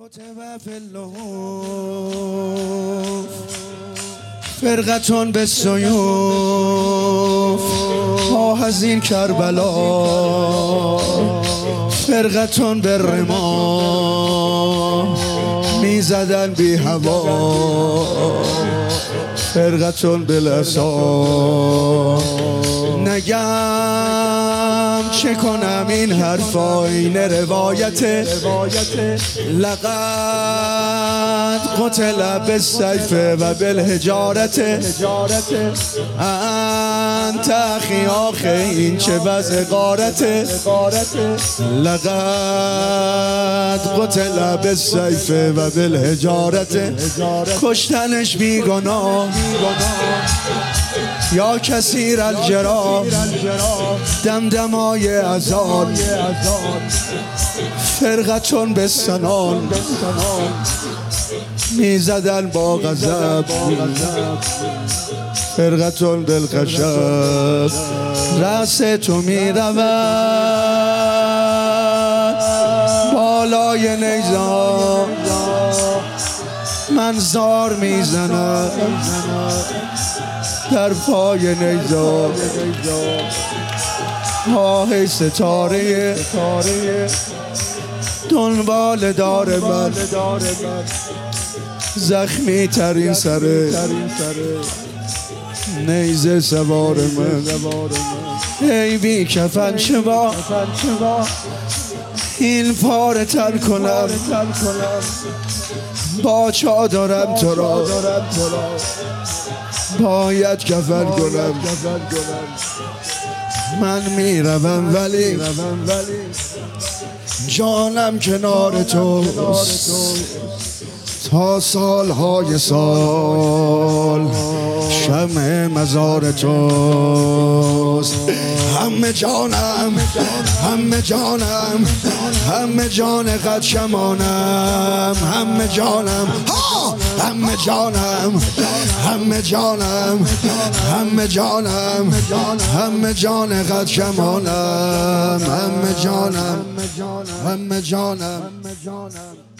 كتب في اللهوف فرقة بالسيوف آه از این کربلا فرقة بالرماح میزدن بی هوا فرقة بالعصا نگم چه کنم این حرفا این روایت لقد قتل بالسیف و بالحجارت انت اخی آخه این چه وضع غارت لقد قتل بالسیف و بالحجارت کشتنش بیگناه یا کثیر الجراح دمدمای عذاب فرقة بالسنان میزدن با غضب فرقة بالخشب رأس تو میرود بالای نیزه من زار میزنم در پای نیزه آه ستاره دنبال دار من زخمی ترین سره نیزه سوار من ای بی کفن چه این پاره تر کنم با چادرم تو را باید کفن کنم من میروم ولی جانم کنار توست تا سالهای سال شمع مزار توست همه جانم همه جان قد شمانم همه جانم همه جانم همه جان قد شمانم همه جانم